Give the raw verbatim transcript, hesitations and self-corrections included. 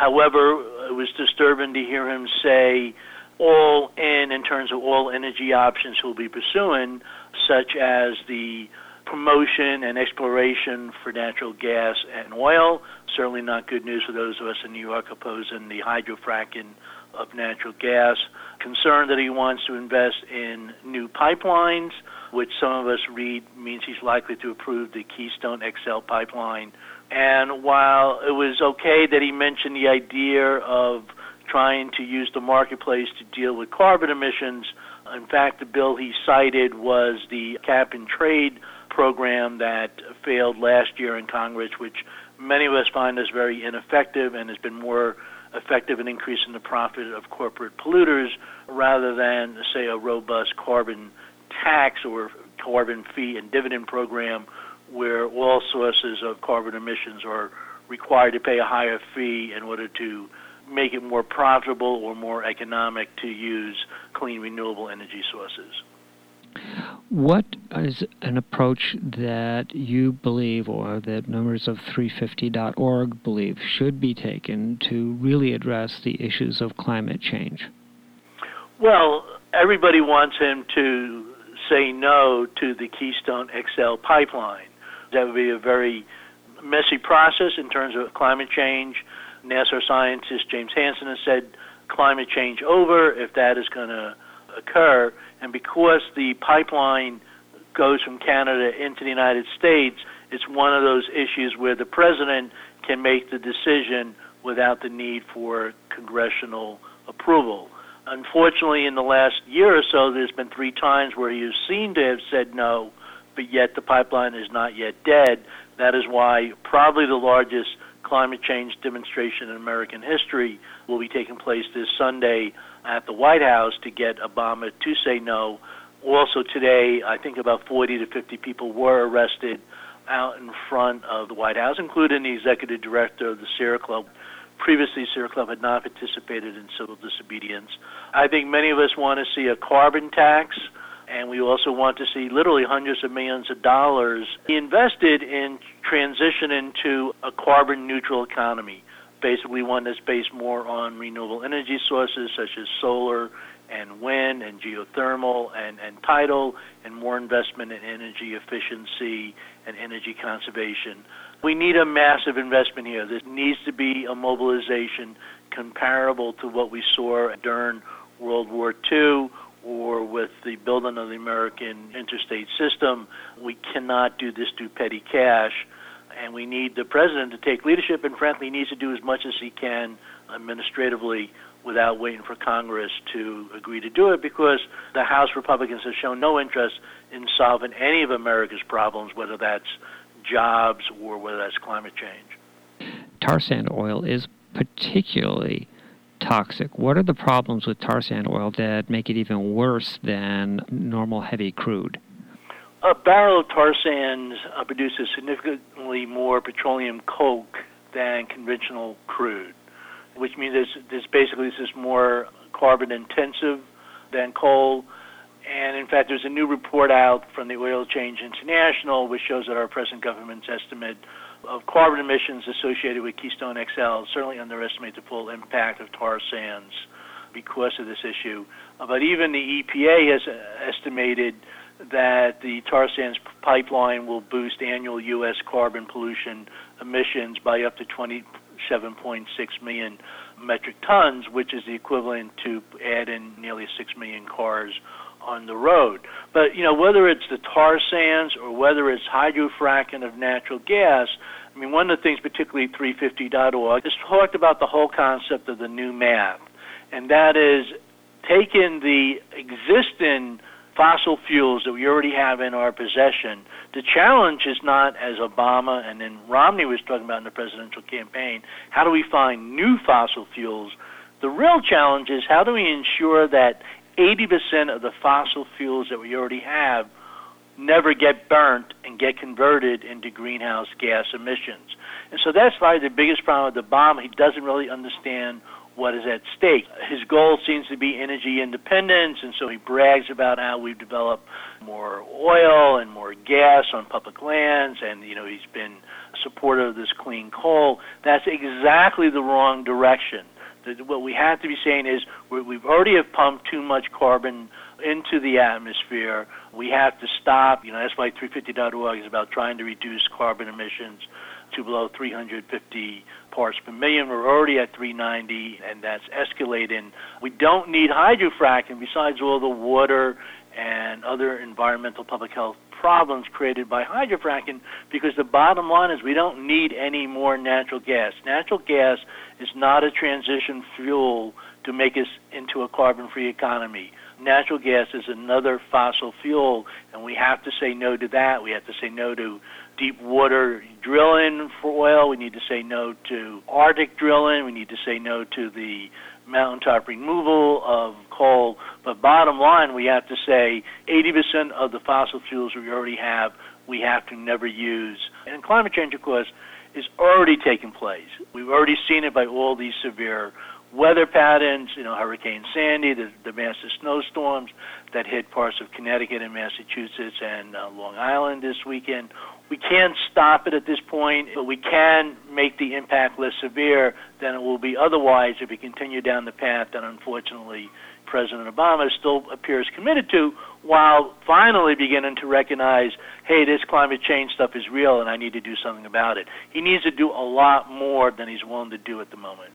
However, it was disturbing to hear him say all in in terms of all energy options he'll be pursuing, such as the promotion and exploration for natural gas and oil. Certainly not good news for those of us in New York opposing the hydrofracking of natural gas. Concerned that he wants to invest in new pipelines, which some of us read means he's likely to approve the Keystone X L pipeline. And while it was okay that he mentioned the idea of trying to use the marketplace to deal with carbon emissions, in fact, the bill he cited was the cap-and-trade program that failed last year in Congress, which many of us find is very ineffective and has been more effective in increasing the profit of corporate polluters rather than, say, a robust carbon tax or carbon fee and dividend program where all sources of carbon emissions are required to pay a higher fee in order to make it more profitable or more economic to use clean renewable energy sources. What is an approach that you believe or that members of three fifty dot org believe should be taken to really address the issues of climate change? Well, everybody wants him to say no to the Keystone X L pipeline. That would be a very messy process in terms of climate change. NASA scientist James Hansen has said climate change over if that is going to occur. And because the pipeline goes from Canada into the United States, it's one of those issues where the president can make the decision without the need for congressional approval. Unfortunately, in the last year or so, there's been three times where he has seemed to have said no, but yet the pipeline is not yet dead. That is why probably the largest climate change demonstration in American history will be taking place this Sunday at the White House to get Obama to say no. Also today, I think about forty to fifty people were arrested out in front of the White House, including the executive director of the Sierra Club. Previously, Sierra Club had not participated in civil disobedience. I think many of us want to see a carbon tax, and we also want to see literally hundreds of millions of dollars invested in transitioning to a carbon-neutral economy, basically one that's based more on renewable energy sources such as solar and wind and geothermal and, and tidal, and more investment in energy efficiency and energy conservation. We need a massive investment here. There needs to be a mobilization comparable to what we saw during World War Two or with the building of the American interstate system. We cannot do this through petty cash, and we need the president to take leadership, and frankly, he needs to do as much as he can administratively without waiting for Congress to agree to do it, because the House Republicans have shown no interest in solving any of America's problems, whether that's jobs or whether that's climate change. Tar sand oil is particularly toxic. What are the problems with tar sand oil that make it even worse than normal heavy crude? A barrel of tar sands uh, produces significantly more petroleum coke than conventional crude, which means there's, there's basically this is more carbon intensive than coal. And in fact, there's a new report out from the Oil Change International which shows that our present government's estimate of carbon emissions associated with Keystone X L certainly underestimate the full impact of tar sands because of this issue. Uh, but even the E P A has uh, estimated that the tar sands pipeline will boost annual U S carbon pollution emissions by up to twenty-seven point six million metric tons, which is the equivalent to adding nearly six million cars on the road. But, you know, whether it's the tar sands or whether it's hydrofracking of natural gas, I mean, one of the things, particularly three fifty dot org, has talked about the whole concept of the new math, and that is taking the existing fossil fuels that we already have in our possession. The challenge is not, as Obama and then Romney was talking about in the presidential campaign, how do we find new fossil fuels? The real challenge is how do we ensure that eighty percent of the fossil fuels that we already have never get burnt and get converted into greenhouse gas emissions. And so that's probably the biggest problem with Obama. He doesn't really understand what is at stake. His goal seems to be energy independence, and so he brags about how we've developed more oil and more gas on public lands, and, you know, he's been supporter of this clean coal. That's exactly the wrong direction. What we have to be saying is we've already have pumped too much carbon into the atmosphere. We have to stop. You know, that's why three fifty dot org is about trying to reduce carbon emissions to below three hundred fifty parts per million. We're already at three ninety, and that's escalating. We don't need hydrofracking besides all the water and other environmental public health problems created by hydrofracking, because the bottom line is we don't need any more natural gas. Natural gas is not a transition fuel to make us into a carbon-free economy. Natural gas is another fossil fuel, and we have to say no to that. We have to say no to deep water drilling for oil. We need to say no to Arctic drilling. We need to say no to the mountaintop removal of coal. But bottom line, we have to say eighty percent of the fossil fuels we already have, we have to never use. And climate change, of course, is already taking place. We've already seen it by all these severe weather patterns, you know, Hurricane Sandy, the, the massive snowstorms that hit parts of Connecticut and Massachusetts and uh, Long Island this weekend. We can't stop it at this point, but we can make the impact less severe than it will be otherwise if we continue down the path that unfortunately President Obama still appears committed to, while finally beginning to recognize, hey, this climate change stuff is real and I need to do something about it. He needs to do a lot more than he's willing to do at the moment.